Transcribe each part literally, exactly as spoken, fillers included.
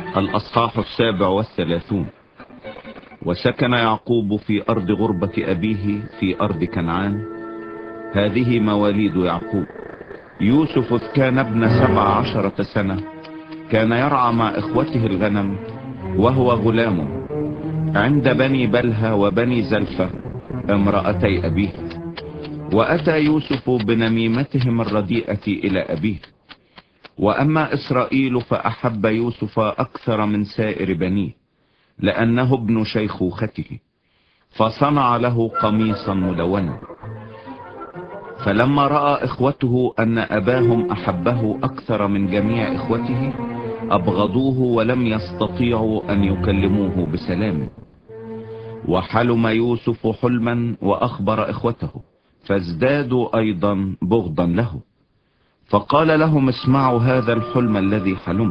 الأصحاح السابع والثلاثون. وسكن يعقوب في أرض غربة أبيه في أرض كنعان. هذه مواليد يعقوب. يوسف إذ كان ابن سبع عشرة سنة كان يرعى مع إخوته الغنم وهو غلام عند بني بلهى وبني زلفة امرأتي أبيه. وأتى يوسف بنميمتهم الرديئة إلى أبيه. وأما إسرائيل فأحب يوسف أكثر من سائر بنيه لأنه ابن شيخوخته، فصنع له قميصا ملونا. فلما رأى إخوته أن أباهم أحبه أكثر من جميع إخوته أبغضوه ولم يستطيعوا أن يكلموه بسلام. وحلم يوسف حلما وأخبر إخوته فازدادوا أيضا بغضا له. فقال لهم: اسمعوا هذا الحلم الذي حلمت.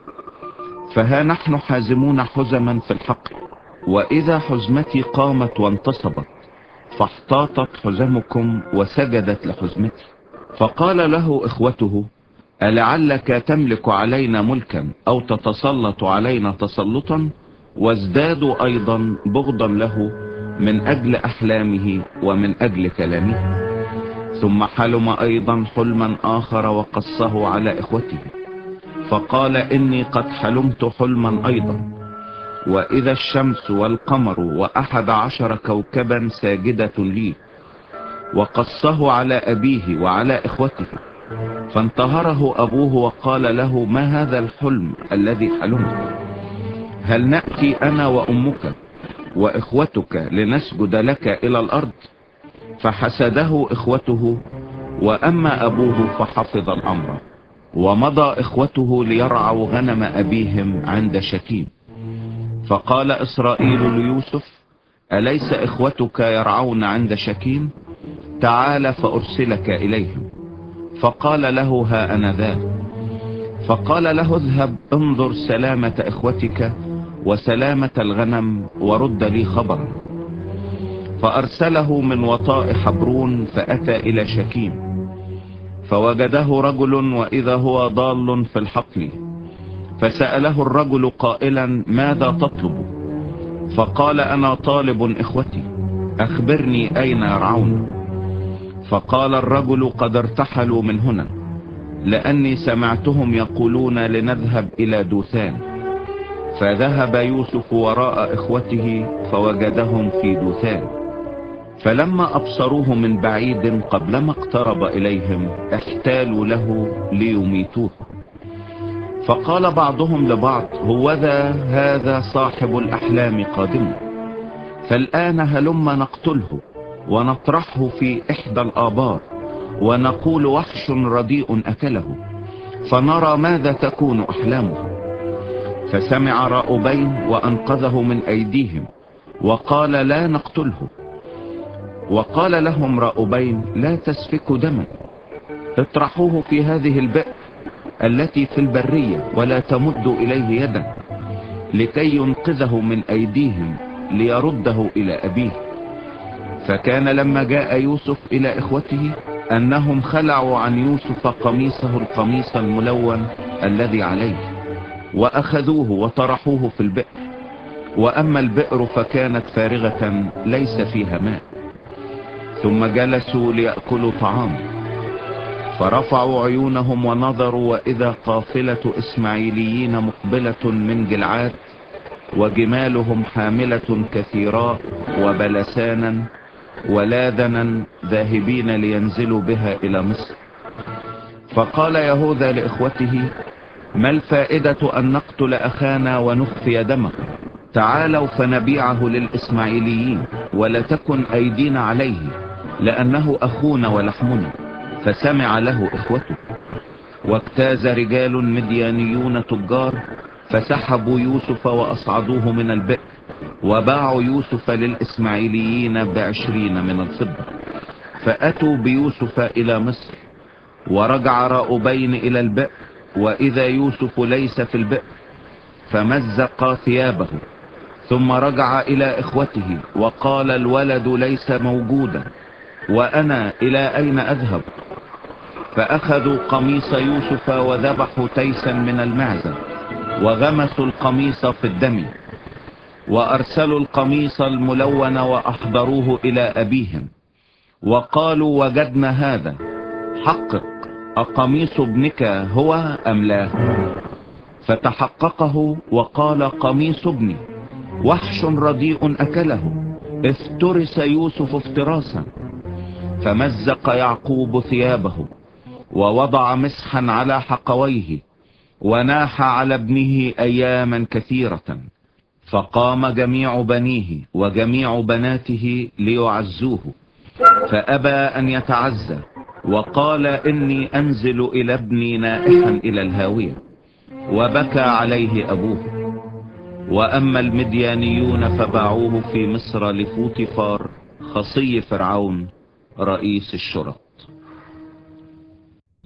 فها نحن حازمون حزما في الحقل، وإذا حزمتي قامت وانتصبت فاحتاطت حزمكم وسجدت لحزمتي. فقال له إخوته: ألعلك تملك علينا ملكا أو تتسلط علينا تسلطا؟ وازدادوا أيضا بغضا له من أجل أحلامه ومن أجل كلامه. ثم حلم أيضا حلما آخر وقصه على إخوته، فقال: إني قد حلمت حلما أيضا، وإذا الشمس والقمر وأحد عشر كوكبا ساجدة لي. وقصه على أبيه وعلى إخوته، فانتهره أبوه وقال له: ما هذا الحلم الذي حلمت؟ هل نأتي أنا وأمك وإخوتك لنسجد لك إلى الأرض؟ فحسده إخوته، وأما أبوه فحفظ الأمر. ومضى إخوته ليرعوا غنم أبيهم عند شكيم. فقال إسرائيل ليوسف: أليس إخوتك يرعون عند شكيم؟ تعال فأرسلك إليهم. فقال له: ها أنا ذا. فقال له: اذهب انظر سلامة إخوتك وسلامة الغنم ورد لي خبرا. فأرسله من وطاء حبرون فأتى إلى شكيم، فوجده رجل وإذا هو ضال في الحقل. فسأله الرجل قائلا: ماذا تطلب؟ فقال: أنا طالب إخوتي، أخبرني أين يرعون. فقال الرجل: قد ارتحلوا من هنا، لأني سمعتهم يقولون لنذهب إلى دوثان. فذهب يوسف وراء إخوته فوجدهم في دوثان. فلما أبصروه من بعيد قبلما اقترب إليهم احتالوا له ليميتوه. فقال بعضهم لبعض: هوذا هذا صاحب الأحلام قادم، فالآن هلما نقتله ونطرحه في إحدى الآبار ونقول: وحش رديء أكله، فنرى ماذا تكون أحلامه. فسمع رأوبين وأنقذه من أيديهم وقال: لا نقتله. وقال لهم رأوبين: لا تسفكوا دما، اطرحوه في هذه البئر التي في البرية ولا تمدوا إليه يدا لكي ينقذه من أيديهم ليرده إلى أبيه. فكان لما جاء يوسف إلى إخوته أنهم خلعوا عن يوسف قميصه القميص الملون الذي عليه، وأخذوه وطرحوه في البئر. وأما البئر فكانت فارغة ليس فيها ماء. ثم جلسوا ليأكلوا طعام، فرفعوا عيونهم ونظروا، وإذا قافلة إسماعيليين مقبلة من جلعاد، وجمالهم حاملة كثيراء وبلسانا ولاذنا ذاهبين لينزلوا بها إلى مصر. فقال يهوذا لإخوته: ما الفائدة أن نقتل أخانا ونخفي دمه؟ تعالوا فنبيعه للإسماعيليين ولا تكن أيدينا عليه، لأنه أخونا ولحمنا. فسمع له إخوته. واجتاز رجال مديانيون تجار فسحبوا يوسف وأصعدوه من البئر، وباعوا يوسف للإسماعيليين بعشرين من الفضة. فأتوا بيوسف إلى مصر. ورجع رأوبين إلى البئر، وإذا يوسف ليس في البئر، فمزق ثيابه. ثم رجع إلى إخوته وقال: الولد ليس موجودا، وأنا إلى أين أذهب؟ فأخذوا قميص يوسف وذبحوا تيسا من المعزة وغمسوا القميص في الدم، وأرسلوا القميص الملون وأحضروه إلى أبيهم، وقالوا وجدنا هذا، حقق أقميص ابنك هو أم لا؟ فتحققه وقال قميص ابني، وحش رديء أكله، افترس يوسف افتراسا. فمزق يعقوب ثيابه ووضع مسحا على حقويه، وناح على ابنه أياما كثيرة. فقام جميع بنيه وجميع بناته ليعزوه، فأبى أن يتعزى، وقال إني أنزل إلى ابني نائحا إلى الهاوية. وبكى عليه أبوه. وأما المديانيون فباعوه في مصر لفوطيفار خصي فرعون رئيس الشرطة.